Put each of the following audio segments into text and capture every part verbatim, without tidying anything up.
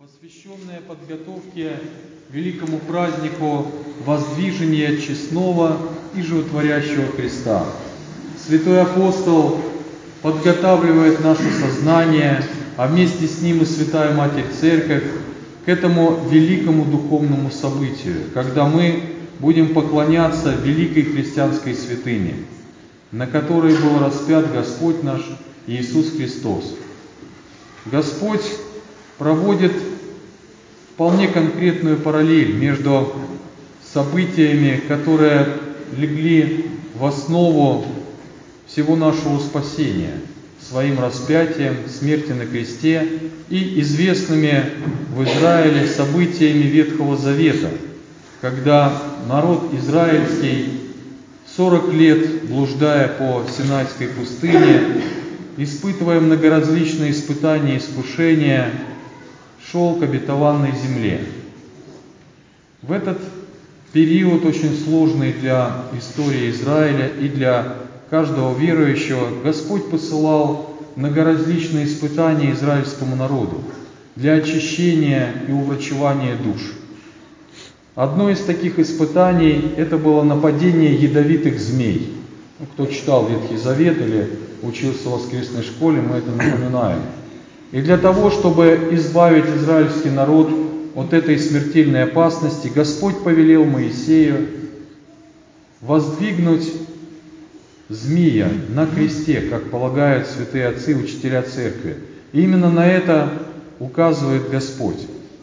посвященная подготовке к великому празднику воздвижения честного и животворящего креста. Святой апостол подготавливает наше сознание, а вместе с ним и Святая Матерь Церковь, к этому великому духовному событию, когда мы будем поклоняться великой христианской святыне, на которой был распят Господь наш Иисус Христос. Господь проводит вполне конкретную параллель между событиями, которые легли в основу всего нашего спасения, своим распятием, смерти на кресте и известными в Израиле событиями Ветхого Завета, когда народ израильский, сорок лет блуждая по Синайской пустыне, испытывая многоразличные испытания и искушения, шел к обетованной земле. В этот период, очень сложный для истории Израиля и для каждого верующего, Господь посылал многоразличные испытания израильскому народу для очищения и уврачевания душ. Одно из таких испытаний – это было нападение ядовитых змей. Ну, кто читал Ветхий Завет или учился в воскресной школе, мы это напоминаем. И для того, чтобы избавить израильский народ от этой смертельной опасности, Господь повелел Моисею воздвигнуть змея на кресте, как полагают святые отцы, учителя церкви. И именно на это указывает Господь.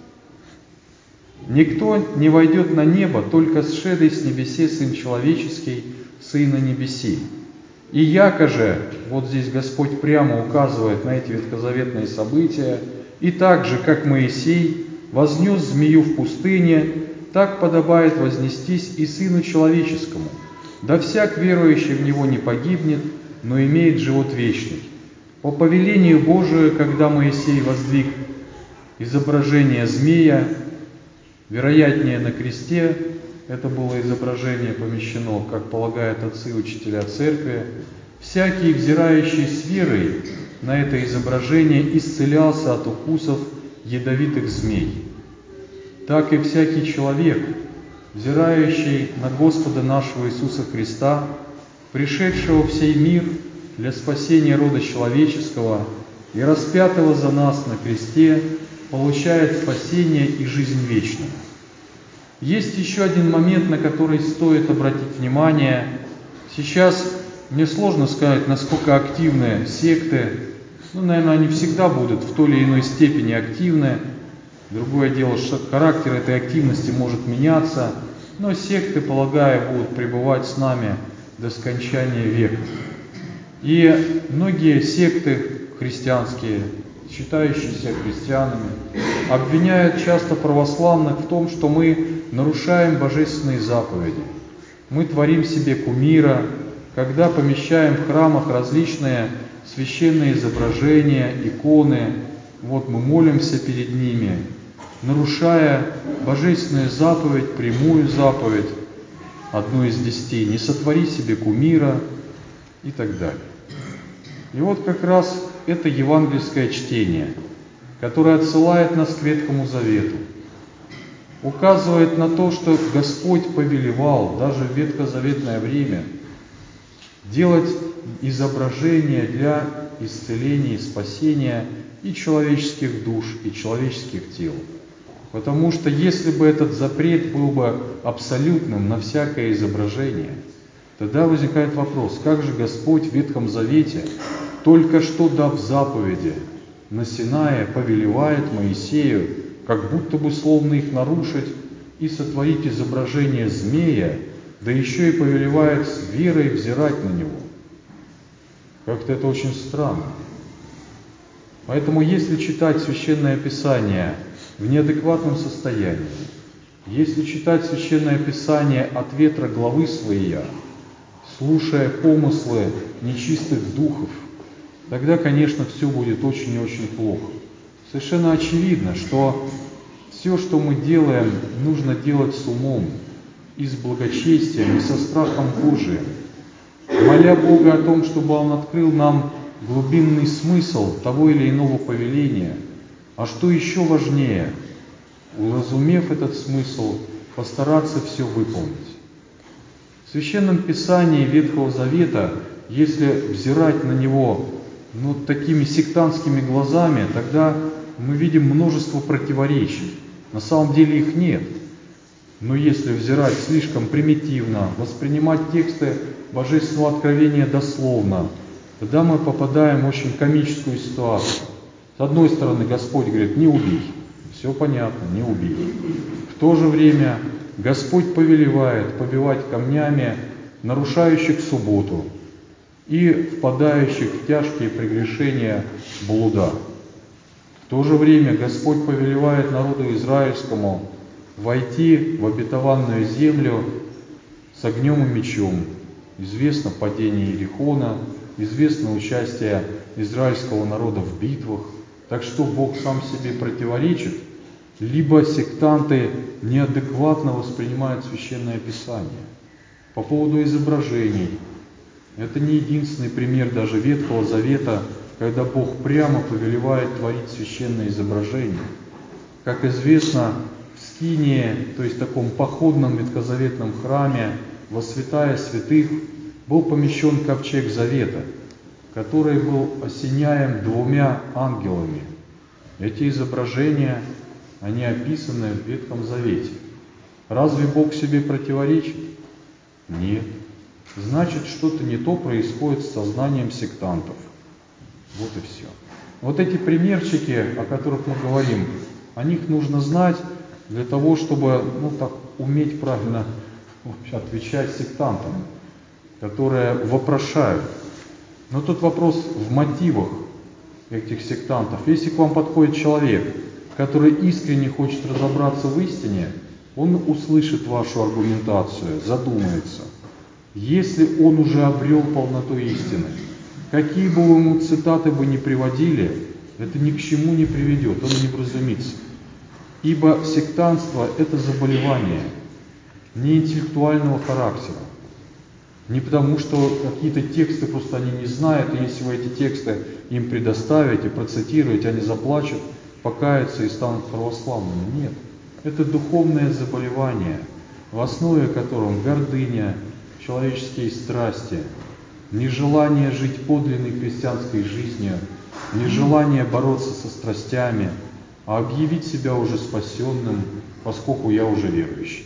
«Никто не войдет на небо, только сшедый с небесе Сын Человеческий, Сын на небеси. И яко же», вот здесь Господь прямо указывает на эти ветхозаветные события, «и так же, как Моисей вознес змею в пустыне, так подобает вознестись и Сыну Человеческому. Да всяк верующий в Него не погибнет, но имеет живот вечный». По повелению Божию, когда Моисей воздвиг изображение змея, вероятнее на кресте, это было изображение помещено, как полагают отцы учителя церкви, всякий, взирающий с верой на это изображение, исцелялся от укусов ядовитых змей. Так и всякий человек, взирающий на Господа нашего Иисуса Христа, пришедшего в сей мир для спасения рода человеческого и распятого за нас на кресте, получает спасение и жизнь вечную. Есть еще один момент, на который стоит обратить внимание. Сейчас мне сложно сказать, насколько активны секты. Ну, наверное, они всегда будут в той или иной степени активны. Другое дело, что характер этой активности может меняться. Но секты, полагаю, будут пребывать с нами до скончания века. И многие секты христианские, считающиеся христианами, обвиняют часто православных в том, что мы нарушаем божественные заповеди. Мы творим себе кумира, когда помещаем в храмах различные священные изображения, иконы. Вот мы молимся перед ними, нарушая божественную заповедь, прямую заповедь, одну из десяти, не сотвори себе кумира и так далее. И вот как раз это евангельское чтение, которое отсылает нас к Ветхому Завету, указывает на то, что Господь повелевал даже в ветхозаветное время делать изображения для исцеления и спасения и человеческих душ, и человеческих тел. Потому что если бы этот запрет был бы абсолютным на всякое изображение, тогда возникает вопрос, как же Господь в Ветхом Завете, только что дав заповеди на Синае, повелевает Моисею, как будто бы словно их нарушить и сотворить изображение змея, да еще и повелевает с верой взирать на него. Как-то это очень странно. Поэтому если читать Священное Писание в неадекватном состоянии, если читать Священное Писание от ветра главы своей, слушая помыслы нечистых духов, тогда, конечно, все будет очень и очень плохо. Совершенно очевидно, что все, что мы делаем, нужно делать с умом и с благочестием, и со страхом Божиим, моля Бога о том, чтобы Он открыл нам глубинный смысл того или иного повеления, А что еще важнее, уразумев этот смысл, постараться все выполнить. В Священном Писании Ветхого Завета, если взирать на него ну, такими сектантскими глазами, тогда мы видим множество противоречий. На самом деле их нет. Но если взирать слишком примитивно, воспринимать тексты Божественного откровения дословно, тогда мы попадаем в очень комическую ситуацию. С одной стороны, Господь говорит, не убей. Все понятно, не убей. В то же время Господь повелевает побивать камнями нарушающих субботу и впадающих в тяжкие прегрешения блуда. В то же время Господь повелевает народу израильскому войти в обетованную землю с огнем и мечом. Известно падение Иерихона, известно участие израильского народа в битвах. Так что Бог сам себе противоречит, либо сектанты неадекватно воспринимают Священное Писание. По поводу изображений. Это не единственный пример даже Ветхого Завета, когда Бог прямо повелевает творить священное изображение. Как известно, в Скинии, то есть в таком походном ветхозаветном храме, во святая святых, был помещен ковчег Завета, который был осеняем двумя ангелами. Эти изображения, они описаны в Ветхом Завете. Разве Бог себе противоречит? Нет. Значит, что-то не то происходит с сознанием сектантов. Вот и все. Вот эти примерчики, о которых мы говорим, о них нужно знать для того, чтобы, ну так, уметь правильно отвечать сектантам, которые вопрошают. Но тут вопрос в мотивах этих сектантов. Если к вам подходит человек, который искренне хочет разобраться в истине, он услышит вашу аргументацию, задумается. Если он уже обрел полноту истины, какие бы вы ему цитаты бы ни приводили, это ни к чему не приведет, он не вразумится. Ибо сектантство – это заболевание не интеллектуального характера. Не потому, что какие-то тексты просто они не знают, и если вы эти тексты им предоставите, процитируете, они заплачут, покаются и станут православными. Нет. Это духовное заболевание, в основе которого гордыня, человеческие страсти, нежелание жить подлинной христианской жизнью, нежелание бороться со страстями, а объявить себя уже спасенным, поскольку я уже верующий.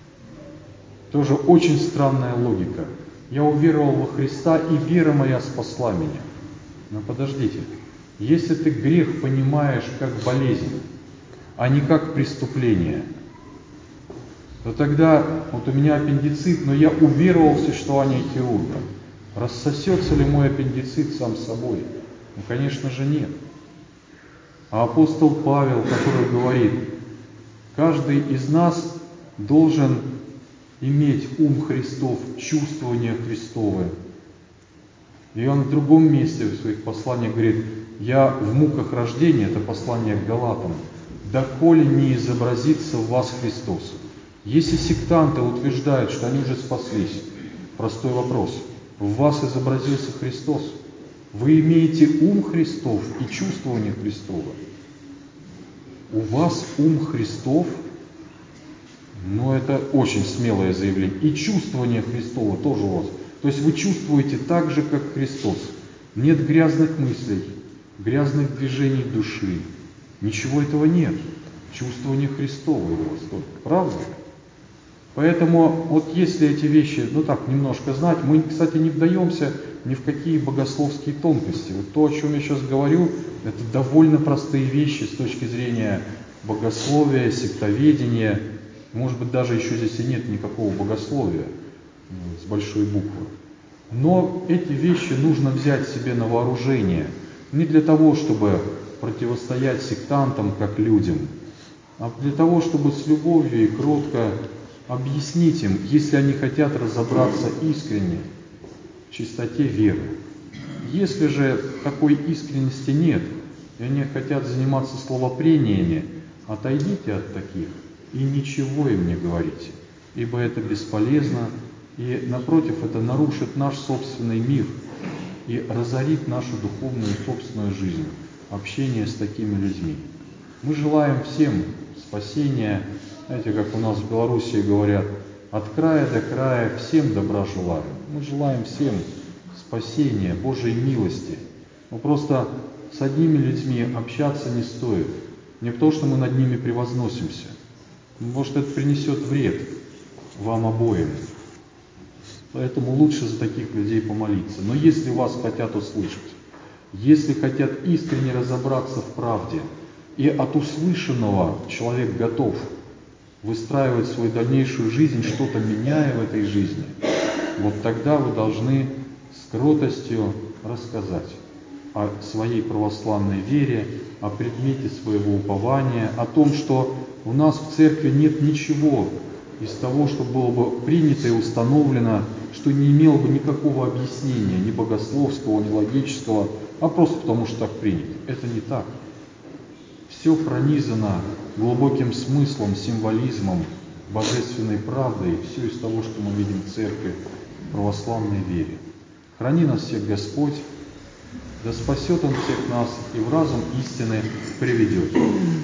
Тоже очень странная логика. Я уверовал во Христа, и вера моя спасла меня. Но подождите, если ты грех понимаешь как болезнь, а не как преступление, то тогда, вот у меня аппендицит, но я уверовал в существование хирурга. Рассосется ли мой аппендицит сам собой? Ну, конечно же, нет. А апостол Павел, который говорит, каждый из нас должен иметь ум Христов, чувствование Христовое. И он в другом месте в своих посланиях говорит, я в муках рождения, это послание к Галатам, доколе не изобразится в вас Христос. Если сектанты утверждают, что они уже спаслись, простой вопрос, в вас изобразился Христос? Вы имеете ум Христов и чувствование Христово? У вас ум Христов? Ну, это очень смелое заявление. И чувствование Христова тоже у вас. То есть вы чувствуете так же, как Христос. Нет грязных мыслей, грязных движений души. Ничего этого нет. Чувствование Христова у вас только. Правда? Поэтому вот если эти вещи, ну так, немножко знать, мы, кстати, не вдаемся ни в какие богословские тонкости. Вот то, о чем я сейчас говорю, это довольно простые вещи с точки зрения богословия, сектоведения. Может быть, даже еще здесь и нет никакого богословия с большой буквы. Но эти вещи нужно взять себе на вооружение. Не для того, чтобы противостоять сектантам как людям, а для того, чтобы с любовью и кротко объяснить им, если они хотят разобраться искренне в чистоте веры. Если же такой искренности нет, и они хотят заниматься словопрениями, отойдите от таких и ничего им не говорите, ибо это бесполезно, и напротив, это нарушит наш собственный мир и разорит нашу духовную собственную жизнь, общение с такими людьми. Мы желаем всем спасения, знаете, как у нас в Белоруссии говорят, от края до края всем добра желаем. Мы желаем всем спасения, Божьей милости. Но просто с одними людьми общаться не стоит. Не потому, что мы над ними превозносимся. Может, это принесет вред вам обоим. Поэтому лучше за таких людей помолиться. Но если вас хотят услышать, если хотят искренне разобраться в правде, и от услышанного человек готов выстраивать свою дальнейшую жизнь, что-то меняя в этой жизни, вот тогда вы должны с кротостью рассказать о своей православной вере, о предмете своего упования, о том, что у нас в церкви нет ничего из того, что было бы принято и установлено, что не имело бы никакого объяснения, ни богословского, ни логического, а просто потому, что так принято. Это не так. Все пронизано глубоким смыслом, символизмом, божественной правдой, все из того, что мы видим в церкви, в православной вере. Храни нас всех Господь, да спасет Он всех нас и в разум истины приведет.